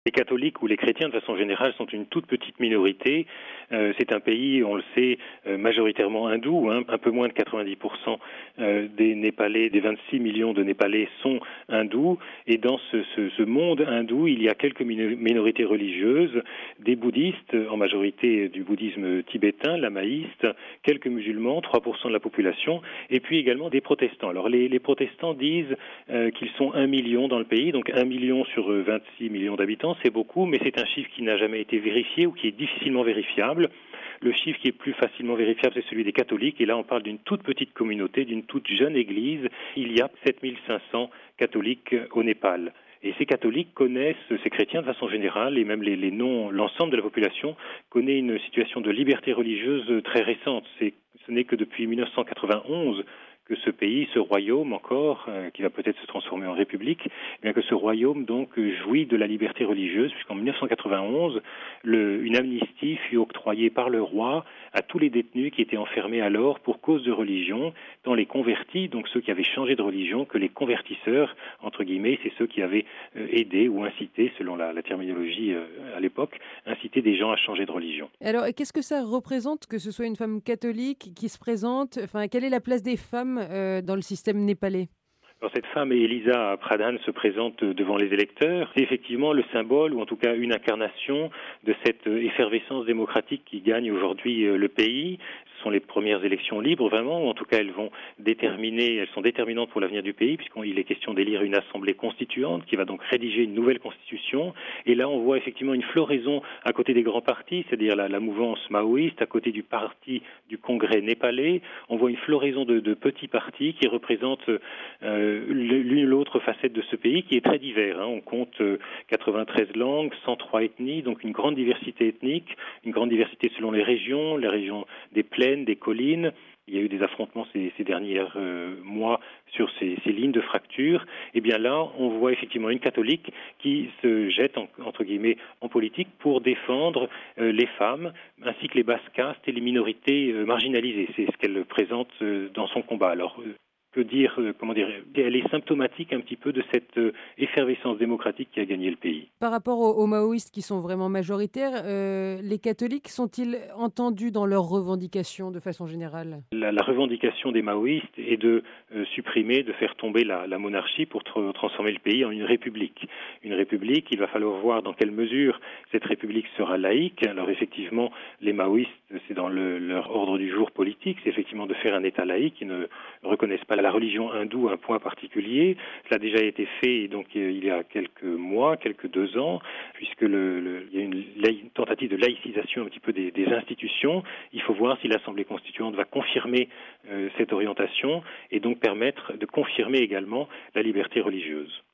Les catholiques ou les chrétiens, de façon générale, sont une toute petite minorité. C'est un pays, on le sait, majoritairement hindou. Un peu moins de 90% des Népalais, des 26 millions de Népalais sont hindous. Et dans ce monde hindou, il y a quelques minorités religieuses, des bouddhistes, en majorité du bouddhisme tibétain, lamaïste, quelques musulmans, 3% de la population, et puis également des protestants. Alors les protestants disent qu'ils sont 1 million dans le pays, donc 1 million sur 26 millions d'habitants. C'est beaucoup, mais c'est un chiffre qui n'a jamais été vérifié ou qui est difficilement vérifiable. Le chiffre qui est plus facilement vérifiable, c'est celui des catholiques. Et là, on parle d'une toute petite communauté, d'une toute jeune église. Il y a 7500 catholiques au Népal. Et ces catholiques connaissent, ces chrétiens de façon générale, et même l'ensemble de la population connaît une situation de liberté religieuse très récente. Ce n'est que depuis 1991 que ce pays, ce royaume encore, qui va peut-être se transformer en république, eh bien que ce royaume donc jouit de la liberté religieuse, puisqu'en 1991, une amnistie fut octroyée par le roi à tous les détenus qui étaient enfermés alors pour cause de religion, tant les convertis, donc ceux qui avaient changé de religion, que les convertisseurs, entre guillemets, c'est ceux qui avaient aidé ou incité, selon la terminologie à l'époque, incité des gens à changer de religion. Alors, qu'est-ce que ça représente que ce soit une femme catholique qui se présente? Enfin, quelle est la place des femmes dans le système népalais? Alors cette femme, Elisa Pradhan, se présente devant les électeurs. C'est effectivement le symbole, ou en tout cas une incarnation, de cette effervescence démocratique qui gagne aujourd'hui le pays. Ce sont les premières élections libres, vraiment, ou en tout cas elles sont déterminantes pour l'avenir du pays, puisqu'il est question d'élire une assemblée constituante qui va donc rédiger une nouvelle constitution. Et là, on voit effectivement une floraison à côté des grands partis, c'est-à-dire la mouvance maoïste, à côté du parti du Congrès népalais. On voit une floraison de petits partis qui représentent l'une ou l'autre facette de ce pays qui est très divers. On compte 93 langues, 103 ethnies, donc une grande diversité ethnique, une grande diversité selon les régions des plaines, des collines. Il y a eu des affrontements ces derniers mois sur ces lignes de fracture. Et bien là, on voit effectivement une catholique qui se jette, entre guillemets, en politique pour défendre les femmes, ainsi que les basses castes et les minorités marginalisées. C'est ce qu'elle présente dans son combat. Alors, elle est symptomatique un petit peu de cette effervescence démocratique qui a gagné le pays. Par rapport aux maoïstes qui sont vraiment majoritaires, les catholiques sont-ils entendus dans leurs revendications de façon générale? La revendication des maoïstes est de supprimer, de faire tomber la monarchie pour transformer le pays en une république. Une république, il va falloir voir dans quelle mesure cette république sera laïque. Alors effectivement, les maoïstes, c'est dans leur ordre du jour politique, c'est effectivement de faire un État laïque qui ne reconnaissent pas la religion hindoue un point particulier. Cela a déjà été fait donc il y a quelques mois, quelques 2 ans, puisque il y a une tentative de laïcisation un petit peu des institutions. Il faut voir si l'Assemblée constituante va confirmer cette orientation et donc permettre de confirmer également la liberté religieuse.